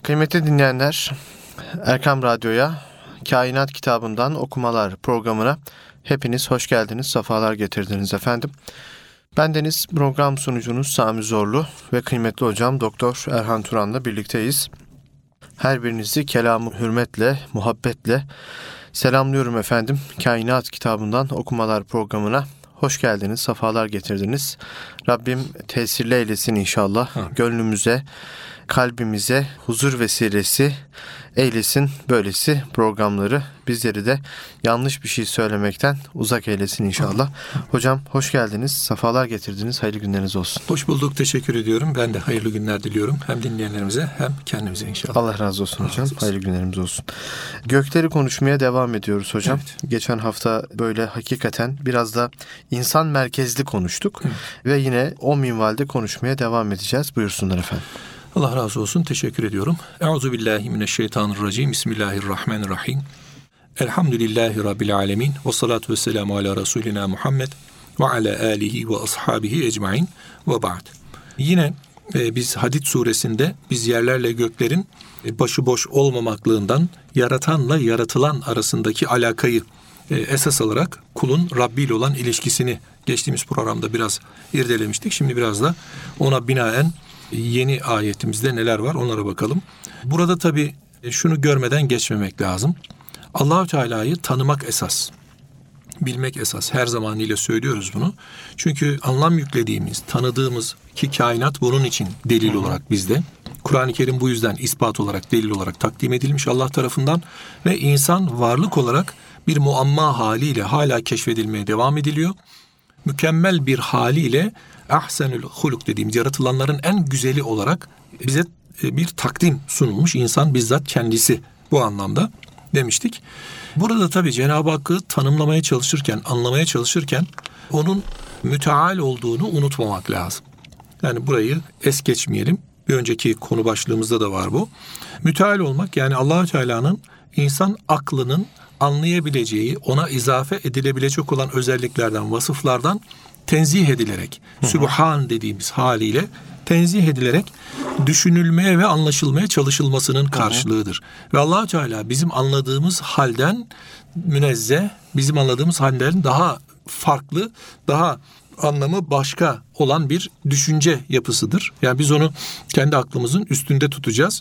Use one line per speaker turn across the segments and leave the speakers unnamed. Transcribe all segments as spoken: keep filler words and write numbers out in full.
Kıymetli dinleyenler, Erkam Radyo'ya, Kainat Kitabından Okumalar programına hepiniz hoş geldiniz, sefalar getirdiniz efendim. Bendeniz program sunucunuz Sami Zorlu ve kıymetli hocam Doktor Erhan Turan'la birlikteyiz. Her birinizi kelamı hürmetle, muhabbetle selamlıyorum efendim. Kainat Kitabından Okumalar programına hoş geldiniz, sefalar getirdiniz. Rabbim tesirli eylesin inşallah. Hı. Gönlümüze, kalbimize huzur vesilesi eylesin böylesi programları. Bizleri de yanlış bir şey söylemekten uzak eylesin inşallah. Hocam hoş geldiniz, sefalar getirdiniz. Hayırlı günleriniz olsun.
Hoş bulduk, teşekkür ediyorum. Ben de hayırlı günler diliyorum. Hem dinleyenlerimize hem kendimize inşallah.
Allah razı olsun Allah hocam. Razı olsun. Hayırlı günlerimiz olsun. Gökleri konuşmaya devam ediyoruz hocam. Evet. Geçen hafta böyle hakikaten biraz da insan merkezli konuştuk. Evet. Ve yine o minvalde konuşmaya devam edeceğiz. Buyursunlar efendim.
Allah razı olsun. Teşekkür ediyorum. Euzubillahimineşşeytanirracim. Bismillahirrahmanirrahim. Elhamdülillahi Rabbil alemin. Ve salatu ve selamu ala Resulina Muhammed ve ala alihi ve ashabihi ecmain ve ba'd. Yine e, biz Hadid suresinde biz yerlerle göklerin e, başıboş olmamaklığından yaratanla yaratılan arasındaki alakayı e, esas alarak kulun Rabbi ile olan ilişkisini geçtiğimiz programda biraz irdelemiştik. Şimdi biraz da ona binaen yeni ayetimizde neler var onlara bakalım. Burada tabii şunu görmeden geçmemek lazım. Allah-u Teala'yı tanımak esas. Bilmek esas. Her zamanıyla söylüyoruz bunu. Çünkü anlam yüklediğimiz, tanıdığımız ki kainat bunun için delil olarak bizde. Kur'an-ı Kerim bu yüzden ispat olarak, delil olarak takdim edilmiş Allah tarafından ve insan varlık olarak bir muamma haliyle hala keşfedilmeye devam ediliyor. Mükemmel bir haliyle ahsenül huluk dediğimiz yaratılanların en güzeli olarak bize bir takdim sunulmuş insan bizzat kendisi bu anlamda demiştik. Burada tabii Cenab-ı Hakk'ı tanımlamaya çalışırken, anlamaya çalışırken onun müteal olduğunu unutmamak lazım. Yani burayı es geçmeyelim. Bir önceki konu başlığımızda da var bu. Müteal olmak yani Allah-u Teala'nın insan aklının anlayabileceği, ona izafe edilebilecek olan özelliklerden, vasıflardan tenzih edilerek, hı hı. Sübhan dediğimiz haliyle tenzih edilerek düşünülmeye ve anlaşılmaya çalışılmasının karşılığıdır. Hı hı. Ve Allah-u Teala bizim anladığımız halden münezzeh, bizim anladığımız halden daha farklı, daha anlamı başka olan bir düşünce yapısıdır. Yani biz onu kendi aklımızın üstünde tutacağız.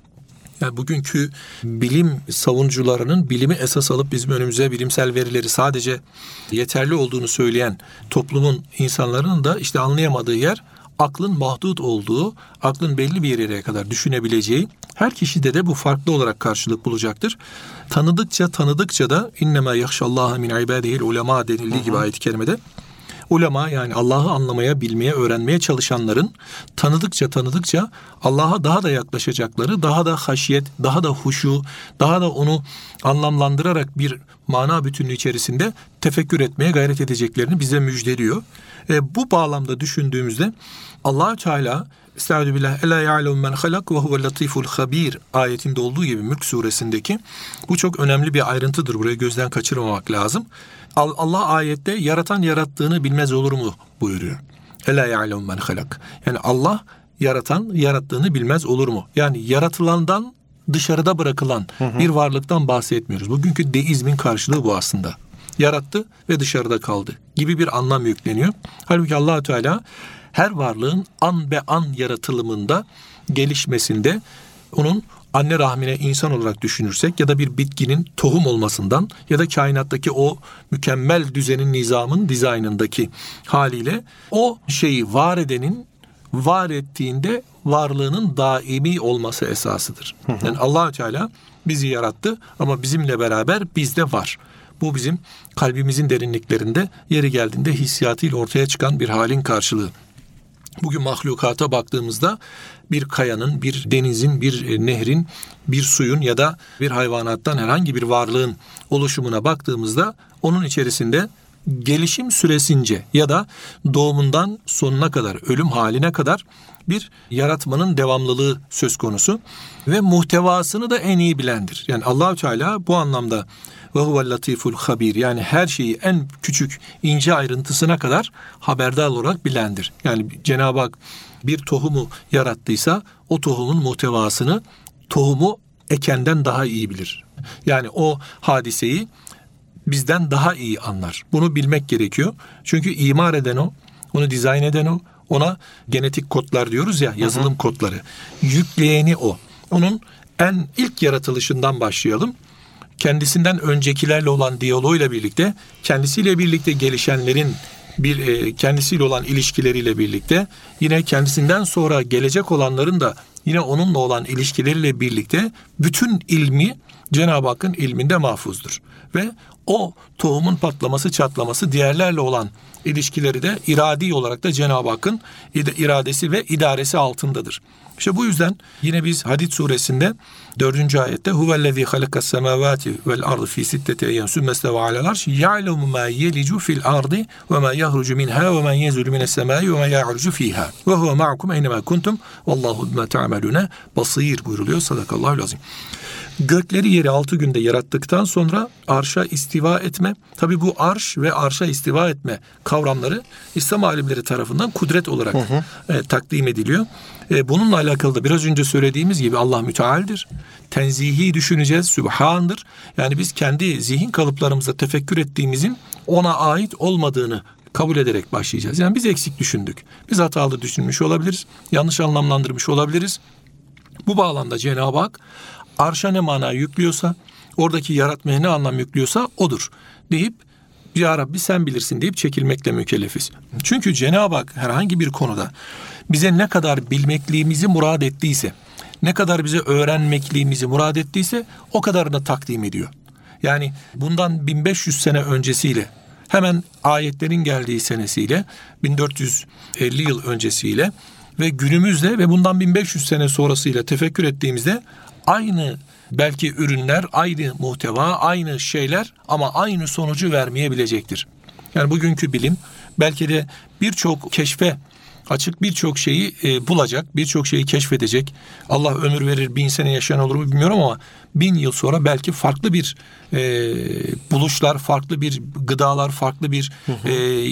Yani bugünkü bilim savunucularının bilimi esas alıp bizim önümüze bilimsel verileri sadece yeterli olduğunu söyleyen toplumun insanların da işte anlayamadığı yer aklın mahdut olduğu, aklın belli bir yere kadar düşünebileceği, her kişide de bu farklı olarak karşılık bulacaktır. Tanıdıkça tanıdıkça da innema yahşallaha min ibadihil ulema denildiği gibi ayet-i kerimede ulema yani Allah'ı anlamaya, bilmeye, öğrenmeye çalışanların tanıdıkça tanıdıkça Allah'a daha da yaklaşacakları, daha da haşiyet, daha da huşu, daha da onu anlamlandırarak bir mana bütünlüğü içerisinde tefekkür etmeye gayret edeceklerini bize müjdeliyor. E, bu bağlamda düşündüğümüzde Allah-u Teala Estağfirullah ela ya'lemu men halak ve huvel latiful habir ayetinde olduğu gibi Mülk suresindeki bu çok önemli bir ayrıntıdır. Burayı gözden kaçırmamak lazım. Allah ayette yaratan yarattığını bilmez olur mu buyuruyor. Ela ya'lemu men halak. Yani Allah yaratan yarattığını bilmez olur mu? Yani yaratılandan dışarıda bırakılan hı hı. bir varlıktan bahsetmiyoruz. Bugünkü deizmin karşılığı bu aslında. Yarattı ve dışarıda kaldı gibi bir anlam yükleniyor. Halbuki Allah-u Teala her varlığın an be an yaratılımında, gelişmesinde onun anne rahmine insan olarak düşünürsek ya da bir bitkinin tohum olmasından ya da kainattaki o mükemmel düzenin, nizamın dizaynındaki haliyle o şeyi var edenin var ettiğinde varlığının daimi olması esasıdır. Hı hı. Yani Allah-u Teala bizi yarattı ama bizimle beraber bizde var. Bu bizim kalbimizin derinliklerinde yeri geldiğinde hissiyatıyla ortaya çıkan bir halin karşılığı. Bugün mahlukata baktığımızda bir kayanın, bir denizin, bir nehrin, bir suyun ya da bir hayvanattan herhangi bir varlığın oluşumuna baktığımızda onun içerisinde gelişim süresince ya da doğumundan sonuna kadar, ölüm haline kadar bir yaratmanın devamlılığı söz konusu ve muhtevasını da en iyi bilendir. Yani Allah-u Teala bu anlamda ve huvel latiful habir yani her şeyi en küçük ince ayrıntısına kadar haberdar olarak bilendir. Yani Cenab-ı Hak bir tohumu yarattıysa o tohumun muhtevasını tohumu ekenden daha iyi bilir. Yani o hadiseyi bizden daha iyi anlar. Bunu bilmek gerekiyor. Çünkü imar eden o, onu dizayn eden o, ona genetik kodlar diyoruz ya, yazılım hı hı. kodları. Yükleyeni o. Onun en ilk yaratılışından başlayalım. Kendisinden öncekilerle olan diyaloğuyla birlikte, kendisiyle birlikte gelişenlerin bir e, kendisiyle olan ilişkileriyle birlikte, yine kendisinden sonra gelecek olanların da yine onunla olan ilişkileriyle birlikte bütün ilmi Cenab-ı Hakk'ın ilminde mahfuzdur. Ve o tohumun patlaması, çatlaması, diğerlerle olan ilişkileri de iradi olarak da Cenab-ı Hakk'ın iradesi ve idaresi altındadır. İşte bu yüzden yine biz Hadid suresinde dördüncü ayette huvellezî halakas semâvâti vel ardı fî sitteti eyyâm sümme istevâ alel arş ya'lemu mâ yelicu fil ardı ve mâ yahrucu minhâ ve mâ yenzulu mines semâi ve mâ ya'rucu fîhâ ve huve ma'akum eynemâ kuntum vallâhu bimâ te'amelûne basîr buyuruluyor. Sadakallahul azîm. Gökleri yeri altı günde yarattıktan sonra arşa istiva etme. Tabi bu arş ve arşa istiva etme kavramları İslam alimleri tarafından kudret olarak hı hı. E, takdim ediliyor. E, bununla alakalı da biraz önce söylediğimiz gibi Allah mütealdir. Tenzihi düşüneceğiz, sübhandır. Yani biz kendi zihin kalıplarımızda tefekkür ettiğimizin ona ait olmadığını kabul ederek başlayacağız. Yani biz eksik düşündük. Biz hatalı düşünmüş olabiliriz. Yanlış anlamlandırmış olabiliriz. Bu bağlamda Cenab-ı Hak arşa ne mana yüklüyorsa, oradaki yaratmaya ne anlam yüklüyorsa odur deyip ya Rabbi sen bilirsin deyip çekilmekle mükellefiz. Çünkü Cenab-ı Hak herhangi bir konuda bize ne kadar bilmekliğimizi murad ettiyse, ne kadar bize öğrenmekliğimizi murad ettiyse o kadarını takdim ediyor. Yani bundan bin beş yüz sene öncesiyle, hemen ayetlerin geldiği senesiyle, bin dört yüz elli yıl öncesiyle ve günümüzde ve bundan bin beş yüz sene sonrasıyla tefekkür ettiğimizde aynı belki ürünler, aynı muhteva, aynı şeyler ama aynı sonucu vermeyebilecektir. Yani bugünkü bilim belki de birçok keşfe açık, birçok şeyi e, bulacak, birçok şeyi keşfedecek. Allah ömür verir, bin sene yaşayan olur mu bilmiyorum ama bin yıl sonra belki farklı bir e, buluşlar, farklı bir gıdalar, farklı bir hı hı. E,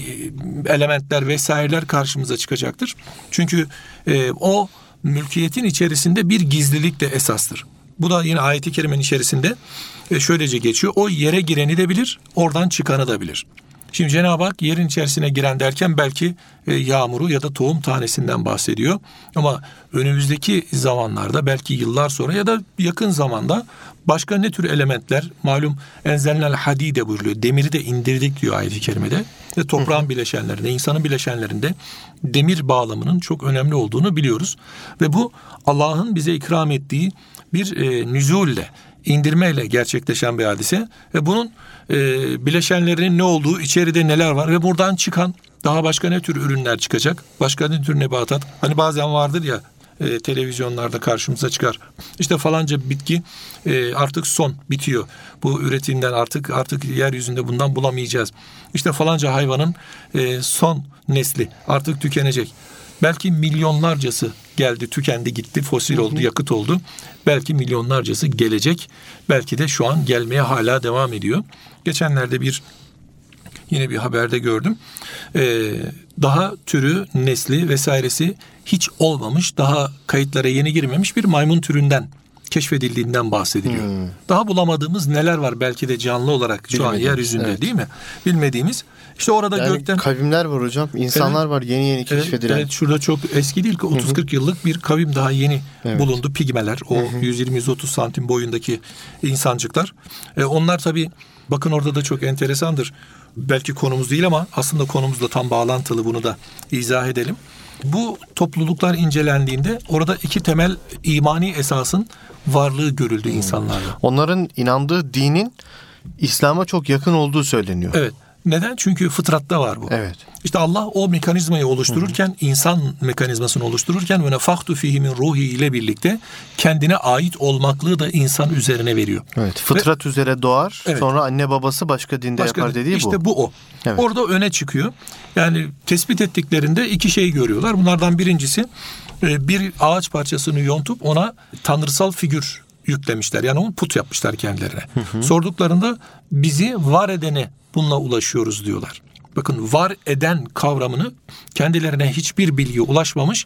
elementler vesaireler karşımıza çıkacaktır. Çünkü e, o mülkiyetin içerisinde bir gizlilik de esastır. Bu da yine ayet-i kerimenin içerisinde e, şöylece geçiyor. O yere gireni de bilir, oradan çıkanı da bilir. Şimdi Cenab-ı Hak yerin içerisine giren derken belki e, yağmuru ya da tohum tanesinden bahsediyor. Ama önümüzdeki zamanlarda belki yıllar sonra ya da yakın zamanda başka ne tür elementler, malum enzelnel hadide buyuruyor. Demiri de indirdik diyor ayet-i kerimede. Ve toprağın bileşenlerinde, insanın bileşenlerinde demir bağlamının çok önemli olduğunu biliyoruz. Ve bu Allah'ın bize ikram ettiği bir e, nüzulle, indirmeyle gerçekleşen bir hadise. Ve bunun e, bileşenlerinin ne olduğu, içeride neler var ve buradan çıkan daha başka ne tür ürünler çıkacak, başka ne tür nebatat. Hani bazen vardır ya, e, televizyonlarda karşımıza çıkar. İşte falanca bitki e, artık son, bitiyor. Bu üretimden artık artık yeryüzünde bundan bulamayacağız. İşte falanca hayvanın e, son nesli artık tükenecek. Belki milyonlarcası geldi, tükendi, gitti, fosil oldu, yakıt oldu. Belki milyonlarcası gelecek. Belki de şu an gelmeye hala devam ediyor. Geçenlerde bir yine bir haberde gördüm. Ee, daha türü, nesli vesairesi hiç olmamış, daha kayıtlara yeni girmemiş bir maymun türünden keşfedildiğinden bahsediliyor. Hmm. Daha bulamadığımız neler var belki de canlı olarak şu an yeryüzünde, evet, değil mi? Bilmediğimiz. İşte orada yani gökten
kavimler var hocam. İnsanlar, evet, var yeni yeni keşfedilen. Evet,
evet, şurada çok eski değil ki otuz kırk yıllık bir kavim daha yeni, evet, bulundu. Pigmeler, o yüz yirmi yüz otuz santim boyundaki insancıklar. E, onlar tabii bakın orada da çok enteresandır. Belki konumuz değil ama aslında konumuzla tam bağlantılı, bunu da izah edelim. Bu topluluklar incelendiğinde orada iki temel imani esasın varlığı görüldü hmm. insanlarda.
Onların inandığı dinin İslam'a çok yakın olduğu söyleniyor.
Evet. Neden? Çünkü fıtratta var bu.
Evet.
İşte Allah o mekanizmayı oluştururken, hı hı. insan mekanizmasını oluştururken ve nefahtu fihi min ruhi ile birlikte kendine ait olmaklığı da insan üzerine veriyor.
Evet. Fıtrat ve, üzere doğar. Evet. Sonra anne babası başka dinde başka yapar dediği
işte
bu.
İşte bu o. Evet. Orada öne çıkıyor. Yani tespit ettiklerinde iki şey görüyorlar. Bunlardan birincisi bir ağaç parçasını yontup ona tanrısal figür yüklemişler. Yani onu put yapmışlar kendilerine. Hı hı. Sorduklarında bizi var edene bununla ulaşıyoruz diyorlar. Bakın, var eden kavramını kendilerine hiçbir bilgi ulaşmamış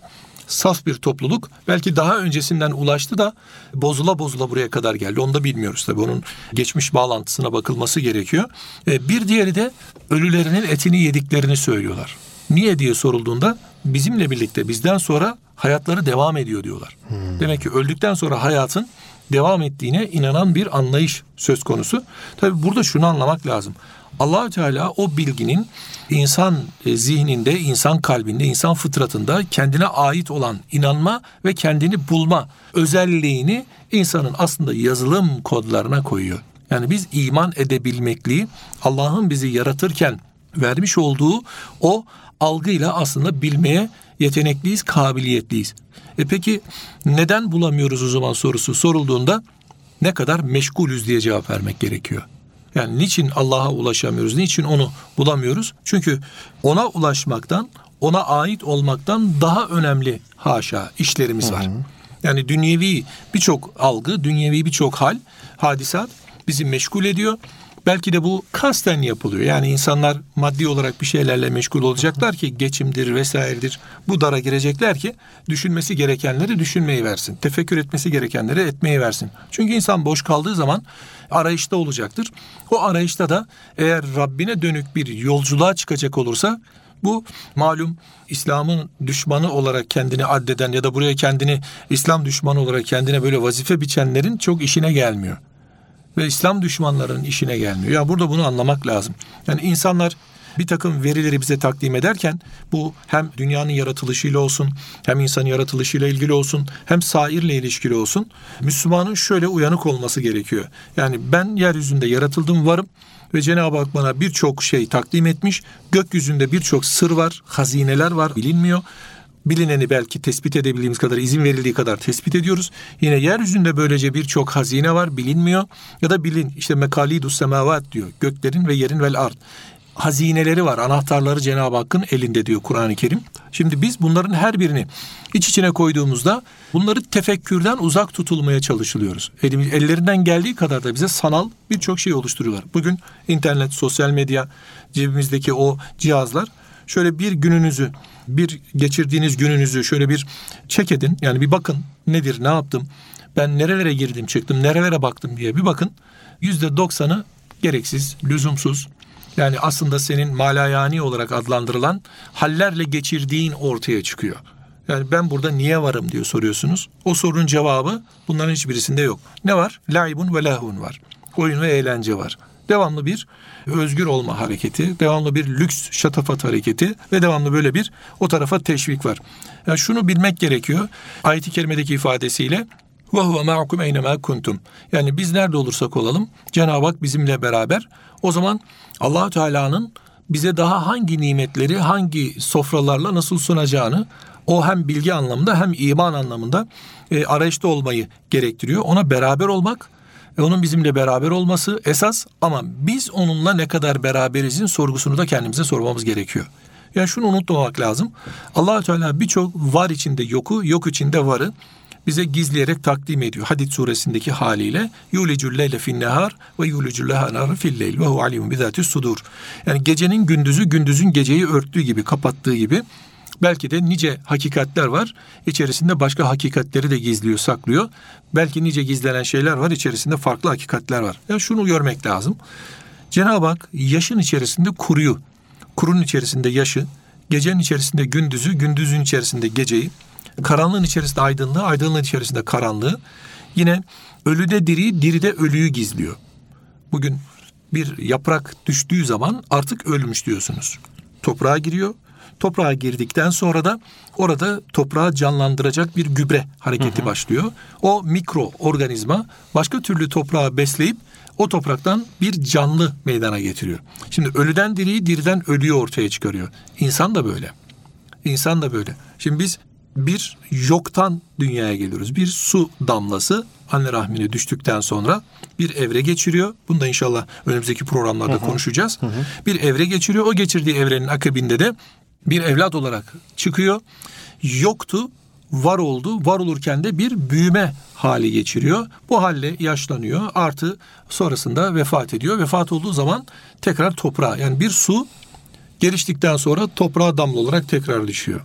saf bir topluluk. Belki daha öncesinden ulaştı da bozula bozula buraya kadar geldi. Onu da bilmiyoruz tabii. Onun geçmiş bağlantısına bakılması gerekiyor. Bir diğeri de ölülerinin etini yediklerini söylüyorlar. Niye diye sorulduğunda bizimle birlikte bizden sonra hayatları devam ediyor diyorlar. Hmm. Demek ki öldükten sonra hayatın devam ettiğine inanan bir anlayış söz konusu. Tabii burada şunu anlamak lazım. Allah-u Teala o bilginin insan zihninde, insan kalbinde, insan fıtratında kendine ait olan inanma ve kendini bulma özelliğini insanın aslında yazılım kodlarına koyuyor. Yani biz iman edebilmekliği Allah'ın bizi yaratırken vermiş olduğu o algıyla aslında bilmeye yetenekliyiz, kabiliyetliyiz. E peki neden bulamıyoruz o zaman sorusu sorulduğunda ne kadar meşgulüz diye cevap vermek gerekiyor. Yani niçin Allah'a ulaşamıyoruz, niçin onu bulamıyoruz? Çünkü ona ulaşmaktan, ona ait olmaktan daha önemli haşa işlerimiz var. Hı hı. Yani dünyevi birçok algı, dünyevi birçok hal, hadisat bizi meşgul ediyor. Belki de bu kasten yapılıyor. Yani insanlar maddi olarak bir şeylerle meşgul olacaklar ki geçimdir vesairedir. Bu dara girecekler ki düşünmesi gerekenleri düşünmeyi versin. Tefekkür etmesi gerekenleri etmeyi versin. Çünkü insan boş kaldığı zaman arayışta olacaktır. O arayışta da eğer Rabbine dönük bir yolculuğa çıkacak olursa bu malum İslam'ın düşmanı olarak kendini addeden ya da buraya kendini İslam düşmanı olarak kendine böyle vazife biçenlerin çok işine gelmiyor. Ve İslam düşmanlarının işine gelmiyor. Ya burada bunu anlamak lazım. Yani insanlar bir takım verileri bize takdim ederken bu hem dünyanın yaratılışıyla olsun, hem insanın yaratılışıyla ilgili olsun, hem sairle ilişkili olsun. Müslümanın şöyle uyanık olması gerekiyor. Yani ben yeryüzünde yaratıldım, varım ve Cenab-ı Hak bana birçok şey takdim etmiş. Gökyüzünde birçok sır var, hazineler var, bilinmiyor. Bilineni belki tespit edebildiğimiz kadar, izin verildiği kadar tespit ediyoruz. Yine yeryüzünde böylece birçok hazine var, bilinmiyor. Ya da bilin, işte mekalidus semavat diyor. Göklerin ve yerin vel ard. Hazineleri var, anahtarları Cenab-ı Hakk'ın elinde diyor Kur'an-ı Kerim. Şimdi biz bunların her birini iç içine koyduğumuzda bunları tefekkürden uzak tutulmaya çalışılıyoruz. Ellerinden geldiği kadar da bize sanal birçok şey oluşturuyorlar. Bugün internet, sosyal medya, cebimizdeki o cihazlar, şöyle bir gününüzü, bir geçirdiğiniz gününüzü şöyle bir çek edin. Yani bir bakın nedir, ne yaptım, ben nerelere girdim çıktım, nerelere baktım diye bir bakın. yüzde doksanı gereksiz, lüzumsuz. Yani aslında senin malayani olarak adlandırılan hallerle geçirdiğin ortaya çıkıyor. Yani ben burada niye varım diye soruyorsunuz. O sorunun cevabı bunların hiçbirisinde yok. Ne var? Laibun ve lahun var. Oyun ve eğlence var. Devamlı bir özgür olma hareketi, devamlı bir lüks şatafat hareketi ve devamlı böyle bir o tarafa teşvik var. Yani şunu bilmek gerekiyor. Ayet-i kerimedeki ifadesiyle وَهُوَ مَعَكُمْ اَيْنَمَا كُنْتُمْ. Yani biz nerede olursak olalım Cenab-ı Hak bizimle beraber. O zaman Allah-u Teala'nın bize daha hangi nimetleri, hangi sofralarla nasıl sunacağını o hem bilgi anlamında hem iman anlamında e, arayışta olmayı gerektiriyor. Ona beraber olmak, e, onun bizimle beraber olması esas, ama biz onunla ne kadar beraberizin sorgusunu da kendimize sormamız gerekiyor. Yani şunu unutmamak lazım. Allah-u Teala birçok var içinde yoku, yok içinde varı bize gizleyerek takdim ediyor. Hadid suresindeki haliyle yulicul leyle fin nehar ve yulicul nehara fil leyl ve hu alimun bizatis sudur. Yani gecenin gündüzü, gündüzün geceyi örttüğü gibi, kapattığı gibi belki de nice hakikatler var. İçerisinde başka hakikatleri de gizliyor, saklıyor. Belki nice gizlenen şeyler var, içerisinde farklı hakikatler var. Yani şunu görmek lazım. Cenab-ı Hak yaşın içerisinde kuruyu, kurunun içerisinde yaşı, gecenin içerisinde gündüzü, gündüzün içerisinde geceyi, karanlığın içerisinde aydınlığı, aydınlığın içerisinde karanlığı, yine ölüde diriyi, diride ölüyü gizliyor. Bugün bir yaprak düştüğü zaman artık ölmüş diyorsunuz. Toprağa giriyor. Toprağa girdikten sonra da orada toprağı canlandıracak bir gübre hareketi hı hı. başlıyor. O mikro organizma başka türlü toprağı besleyip o topraktan bir canlı meydana getiriyor. Şimdi ölüden diriyi, diriden ölüyü ortaya çıkarıyor. İnsan da böyle. İnsan da böyle. Şimdi biz bir yoktan dünyaya geliyoruz. Bir su damlası anne rahmine düştükten sonra bir evre geçiriyor. Bunu da inşallah önümüzdeki programlarda hı hı. konuşacağız. Hı hı. Bir evre geçiriyor. O geçirdiği evrenin akabinde de bir evlat olarak çıkıyor. Yoktu, var oldu. Var olurken de bir büyüme hali geçiriyor. Bu halle yaşlanıyor. Artı sonrasında vefat ediyor. Vefat olduğu zaman tekrar toprağa, yani bir su geliştikten sonra toprağa damla olarak tekrar düşüyor.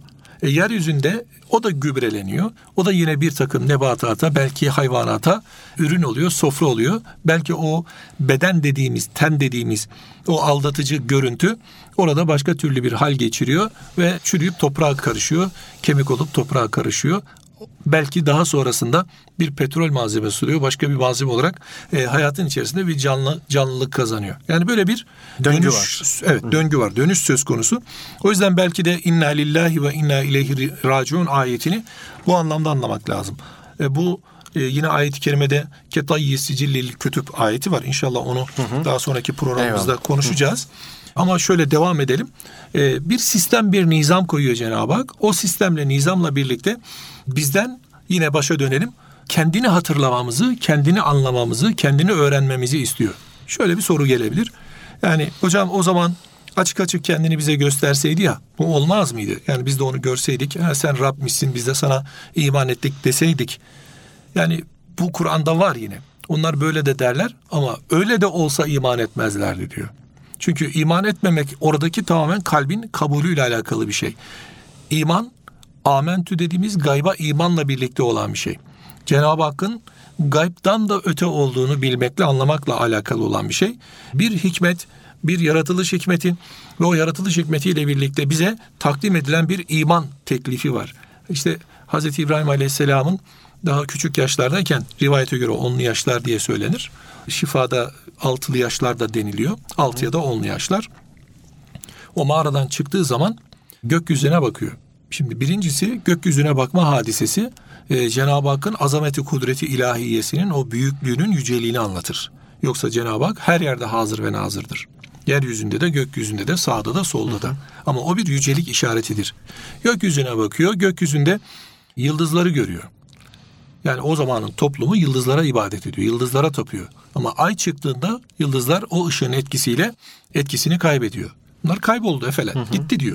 E, yeryüzünde o da gübreleniyor. O da yine bir takım nebatata, belki hayvanata ürün oluyor, sofra oluyor. Belki o beden dediğimiz, ten dediğimiz o aldatıcı görüntü orada başka türlü bir hal geçiriyor ve çürüyüp toprağa karışıyor. Kemik olup toprağa karışıyor. Belki daha sonrasında bir petrol malzemesi oluyor. Başka bir malzeme olarak e, hayatın içerisinde bir canlı canlılık kazanıyor. Yani böyle bir
döngü
dönüş,
var.
Evet, Hı. döngü var. Dönüş söz konusu. O yüzden belki de inna lillahi ve inna ileyhi raciun ayetini bu anlamda anlamak lazım. E, bu e, yine ayet-i kerimede ketayyi sicillil kütüb ayeti var. İnşallah onu hı hı. daha sonraki programımızda Eyvallah. konuşacağız. Hı. Ama şöyle devam edelim. E, bir sistem, bir nizam koyuyor Cenab-ı Hak. O sistemle, nizamla birlikte bizden yine başa dönelim. Kendini hatırlamamızı, kendini anlamamızı, kendini öğrenmemizi istiyor. Şöyle bir soru gelebilir. Yani hocam o zaman açık açık kendini bize gösterseydi ya, bu olmaz mıydı? Yani biz de onu görseydik, ha, sen Rabb'mişsin, biz de sana iman ettik deseydik. Yani bu Kur'an'da var yine. Onlar böyle de derler ama öyle de olsa iman etmezlerdi diyor. Çünkü iman etmemek oradaki tamamen kalbin kabulüyle alakalı bir şey. İman, amentü dediğimiz gayba imanla birlikte olan bir şey. Cenab-ı Hakk'ın gaybdan da öte olduğunu bilmekle, anlamakla alakalı olan bir şey. Bir hikmet, bir yaratılış hikmeti ve o yaratılış hikmetiyle birlikte bize takdim edilen bir iman teklifi var. İşte Hazreti İbrahim Aleyhisselam'ın daha küçük yaşlardayken, rivayete göre onlu yaşlar diye söylenir. Şifada altılı yaşlar da deniliyor. Altı ya da onlu yaşlar. O mağaradan çıktığı zaman gökyüzüne bakıyor. Şimdi birincisi gökyüzüne bakma hadisesi e, Cenab-ı Hakk'ın azameti, kudreti ilahiyesinin o büyüklüğünün yüceliğini anlatır. Yoksa Cenab-ı Hak her yerde hazır ve nazırdır. Yeryüzünde de, gökyüzünde de, sağda da, solda da. Ama o bir yücelik işaretidir. Gökyüzüne bakıyor, gökyüzünde yıldızları görüyor. Yani o zamanın toplumu yıldızlara ibadet ediyor, yıldızlara tapıyor. Ama ay çıktığında yıldızlar o ışığın etkisiyle etkisini kaybediyor. Bunlar kayboldu efele, hı hı. gitti diyor.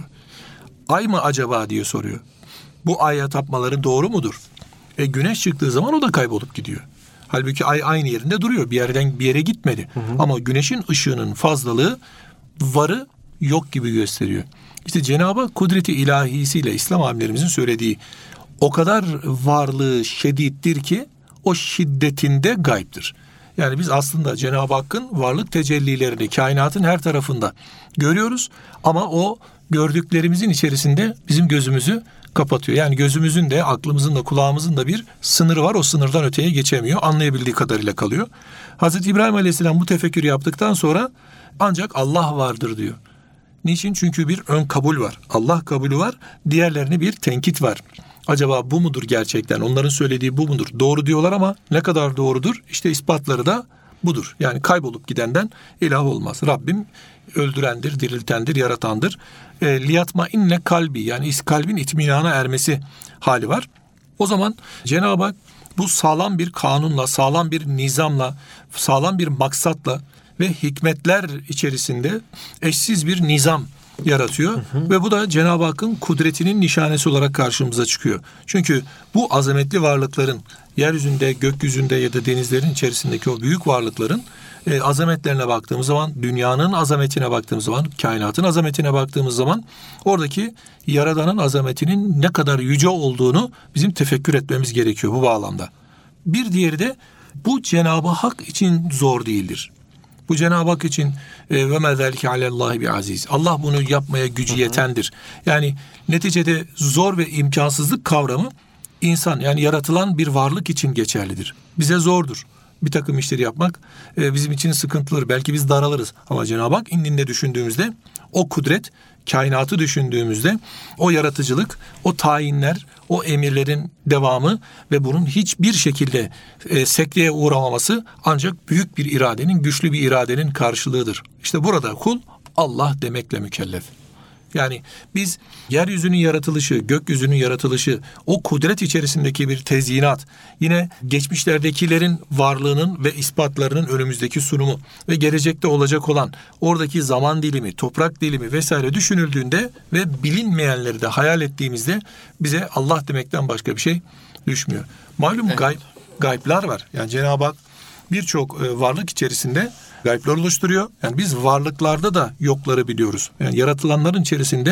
Ay mı acaba diye soruyor. Bu aya tapmaları doğru mudur? E güneş çıktığı zaman o da kaybolup gidiyor. Halbuki ay aynı yerinde duruyor. Bir yerden bir yere gitmedi. Hı hı. Ama güneşin ışığının fazlalığı varı yok gibi gösteriyor. İşte Cenab-ı Hak kudreti ilahisiyle İslam alimlerimizin söylediği o kadar varlığı şedittir ki o şiddetinde gaybdır. Yani biz aslında Cenab-ı Hakk'ın varlık tecellilerini kainatın her tarafında görüyoruz ama o gördüklerimizin içerisinde bizim gözümüzü kapatıyor. Yani gözümüzün de, aklımızın da, kulağımızın da bir sınırı var. O sınırdan öteye geçemiyor. Anlayabildiği kadarıyla kalıyor. Hazreti İbrahim Aleyhisselam bu tefekkürü yaptıktan sonra ancak Allah vardır diyor. Niçin? Çünkü bir ön kabul var. Allah kabulü var. Diğerlerine bir tenkit var. Acaba bu mudur gerçekten? Onların söylediği bu mudur? Doğru diyorlar ama ne kadar doğrudur? İşte ispatları da budur. Yani kaybolup gidenden ilah olmaz. Rabbim öldürendir, diriltendir, yaratandır. E, liyatma inne kalbi, yani kalbin itminana ermesi hali var. O zaman Cenab-ı Hak bu sağlam bir kanunla, sağlam bir nizamla, sağlam bir maksatla ve hikmetler içerisinde eşsiz bir nizam yaratıyor. Hı hı. Ve bu da Cenab-ı Hakk'ın kudretinin nişanesi olarak karşımıza çıkıyor. Çünkü bu azametli varlıkların, yeryüzünde, gökyüzünde ya da denizlerin içerisindeki o büyük varlıkların e, azametlerine baktığımız zaman, dünyanın azametine baktığımız zaman, kainatın azametine baktığımız zaman oradaki Yaradan'ın azametinin ne kadar yüce olduğunu bizim tefekkür etmemiz gerekiyor bu bağlamda. Bir diğeri de bu Cenab-ı Hak için zor değildir. Bu Cenab-ı Hak için ve mezalike alallahi bi aziz. Allah bunu yapmaya gücü yetendir. Yani neticede zor ve imkansızlık kavramı insan, yani yaratılan bir varlık için geçerlidir. Bize zordur. Bir takım işleri yapmak bizim için sıkıntılı. Belki biz daralırız. Ama Cenab-ı Hak indinde düşündüğümüzde o kudret, kainatı düşündüğümüzde o yaratıcılık, o tayinler, o emirlerin devamı ve bunun hiçbir şekilde e, sekteye uğramaması ancak büyük bir iradenin, güçlü bir iradenin karşılığıdır. İşte burada kul Allah demekle mükellef. Yani biz yeryüzünün yaratılışı, gökyüzünün yaratılışı, o kudret içerisindeki bir tezyinat, yine geçmişlerdekilerin varlığının ve ispatlarının önümüzdeki sunumu ve gelecekte olacak olan oradaki zaman dilimi, toprak dilimi vesaire düşünüldüğünde ve bilinmeyenleri de hayal ettiğimizde bize Allah demekten başka bir şey düşmüyor. Malum evet. gayb, gayblar var. Yani Cenab-ı Hak birçok varlık içerisinde gayblar oluşturuyor. Yani biz varlıklarda da yokları biliyoruz. Yani yaratılanların içerisinde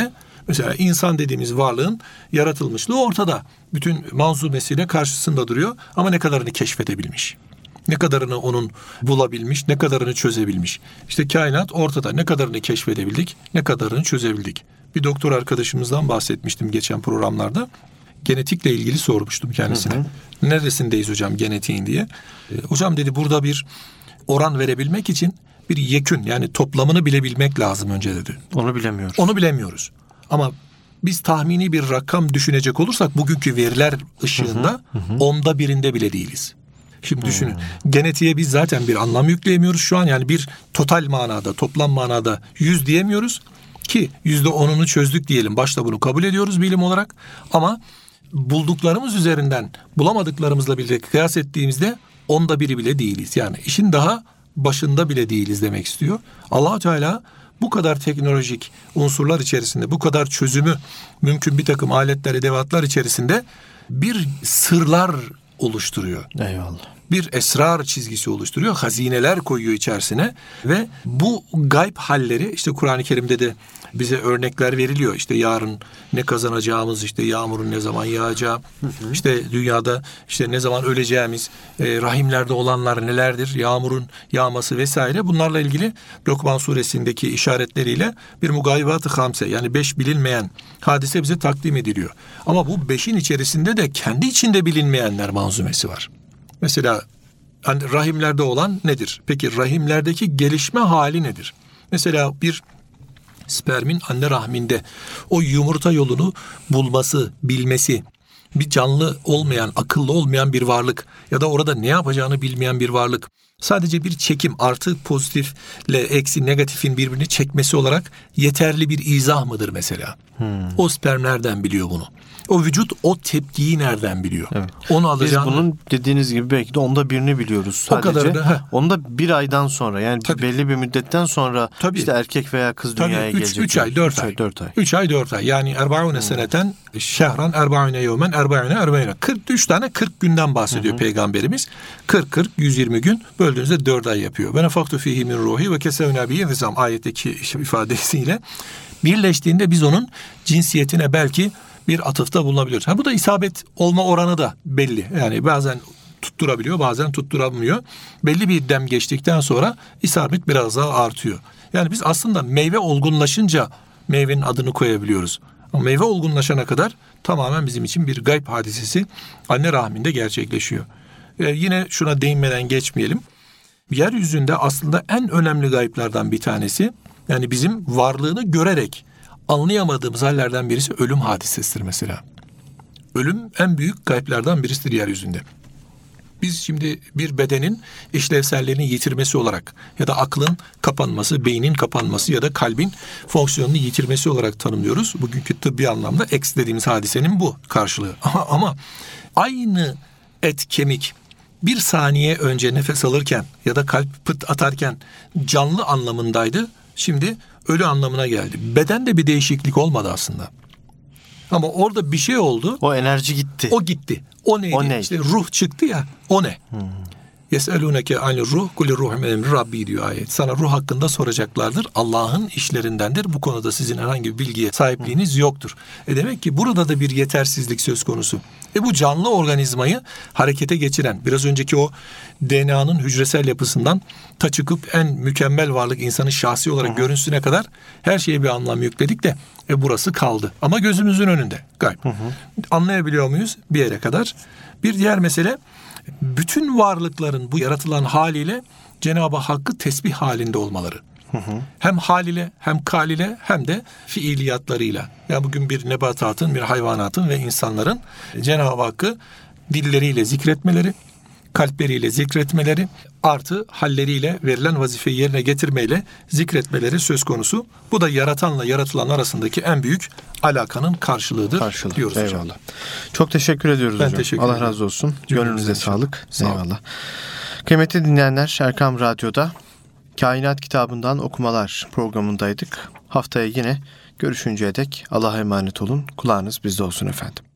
Mesela insan dediğimiz varlığın yaratılmışlığı ortada. Bütün manzumesiyle karşısında duruyor ama ne kadarını keşfedebilmiş? Ne kadarını onun bulabilmiş, ne kadarını çözebilmiş? İşte kainat ortada. Ne kadarını keşfedebildik, ne kadarını çözebildik? Bir doktor arkadaşımızdan bahsetmiştim geçen programlarda. Genetikle ilgili sormuştum kendisine. Hı hı. Neresindeyiz hocam genetiğin diye. E, hocam dedi burada bir oran verebilmek için bir yekün, yani toplamını bilebilmek lazım önce dedi.
Onu bilemiyoruz.
Onu bilemiyoruz. Ama biz tahmini bir rakam düşünecek olursak bugünkü veriler ışığında hı hı, hı. onda birinde bile değiliz. Şimdi hmm. düşünün. Genetiğe biz zaten bir anlam yükleyemiyoruz şu an. Yani bir total manada, toplam manada yüz diyemiyoruz ki yüzde onunu çözdük diyelim. Başta bunu kabul ediyoruz bilim olarak. Ama bulduklarımız üzerinden bulamadıklarımızla birlikte kıyas ettiğimizde onda biri bile değiliz. Yani işin daha başında bile değiliz demek istiyor. Allah-u Teala bu kadar teknolojik unsurlar içerisinde, bu kadar çözümü mümkün bir takım aletler, edevatlar içerisinde bir sırlar oluşturuyor.
Eyvallah.
Bir esrar çizgisi oluşturuyor. Hazineler koyuyor içerisine ve bu gayb halleri işte Kur'an-ı Kerim'de de bize örnekler veriliyor. İşte yarın ne kazanacağımız, işte yağmurun ne zaman yağacağı, hı hı. işte dünyada işte ne zaman öleceğimiz, e, rahimlerde olanlar nelerdir, yağmurun yağması vesaire. Bunlarla ilgili Lokman suresindeki işaretleriyle bir mugaybat-ı hamse, yani beş bilinmeyen hadise bize takdim ediliyor. Ama bu beşin içerisinde de kendi içinde bilinmeyenler manzumesi var. Mesela hani rahimlerde olan nedir? Peki rahimlerdeki gelişme hali nedir? Mesela bir spermin anne rahminde o yumurta yolunu bulması, bilmesi, bir canlı olmayan, akıllı olmayan bir varlık ya da orada ne yapacağını bilmeyen bir varlık, sadece bir çekim, artı pozitifle eksi negatifin birbirini çekmesi olarak yeterli bir izah mıdır mesela? Hmm. O sperm nereden biliyor bunu? O vücut o tepkiyi nereden biliyor? Evet. Onu alacağını...
Biz bunun dediğiniz gibi belki de onda birini biliyoruz sadece. O kadarını, onda bir aydan sonra, yani tabii. belli bir müddetten sonra tabii. işte erkek veya kız tabii. dünyaya üç, gelecek.
üç ay, dört ay. dört ay. üç ay, dört ay. Yani erbaune seneten şehran erbaune yevmen erbaune erbaune. kırk üç tane kırk günden bahsediyor Hı-hı. Peygamberimiz. kırk kırk yüz yirmi gün böldüğünüzde dört ay yapıyor. Ve nefaktu fihi min ruhi ve kesevna bihi nizam ayetteki ifadesiyle birleştiğinde biz onun cinsiyetine belki bir atıfta bulunabiliyoruz. Ha, bu da isabet olma oranı da belli. Yani bazen tutturabiliyor, bazen tutturamıyor. Belli bir dem geçtikten sonra isabet biraz daha artıyor. Yani biz aslında meyve olgunlaşınca meyvenin adını koyabiliyoruz. Ama meyve olgunlaşana kadar tamamen bizim için bir gayb hadisesi anne rahminde gerçekleşiyor. Ee, yine şuna değinmeden geçmeyelim. Yeryüzünde aslında en önemli gayblardan bir tanesi, yani bizim varlığını görerek anlayamadığımız hallerden birisi ölüm hadisesidir mesela. Ölüm en büyük gayblerden birisidir yeryüzünde. Biz şimdi bir bedenin işlevsellerini yitirmesi olarak ya da aklın kapanması, beynin kapanması ya da kalbin fonksiyonunu yitirmesi olarak tanımlıyoruz. Bugünkü tıbbi anlamda eks dediğimiz hadisenin bu karşılığı. Ama, ama aynı et, kemik bir saniye önce nefes alırken ya da kalp pıt atarken canlı anlamındaydı. Şimdi ölü anlamına geldi. Bedende bir değişiklik olmadı aslında. Ama orada bir şey oldu.
O enerji gitti.
O gitti. O neydi? O neydi? İşte ruh çıktı ya. O ne? Hmm. Yes'elûneke anir ruh kulli ruhum emri rabbi diyor ayet. Sana ruh hakkında soracaklardır. Allah'ın işlerindendir. Bu konuda sizin herhangi bir bilgiye sahipliğiniz hmm. yoktur. E demek ki burada da bir yetersizlik söz konusu. E bu canlı organizmayı harekete geçiren, biraz önceki o D N A'nın hücresel yapısından ta çıkıp en mükemmel varlık insanın şahsi olarak hmm. görünsüne kadar her şeye bir anlam yükledik de e burası kaldı. Ama gözümüzün önünde. Gayb. Hmm. Anlayabiliyor muyuz? Bir yere kadar. Bir diğer mesele, bütün varlıkların bu yaratılan haliyle Cenab-ı Hakk'ı tesbih halinde olmaları. Hı hı. Hem haliyle, hem kaliyle, hem de fiiliyatlarıyla. Yani bugün bir nebatatın, bir hayvanatın ve insanların Cenab-ı Hakk'ı dilleriyle zikretmeleri, kalpleriyle zikretmeleri, artı halleriyle verilen vazifeyi yerine getirmeyle zikretmeleri söz konusu. Bu da yaratanla yaratılan arasındaki en büyük alakanın karşılığıdır Karşılığı. diyoruz
Eyvallah.
hocam.
Çok teşekkür ediyoruz
ben
hocam.
Teşekkür
Allah
ederim.
razı olsun. Gönlünüze sağlık.
Sağ
Eyvallah. Kıymetli dinleyenler, Erkam Radyo'da Kainat Kitabından Okumalar programındaydık. Haftaya yine görüşünceye dek Allah'a emanet olun. Kulağınız bizde olsun efendim.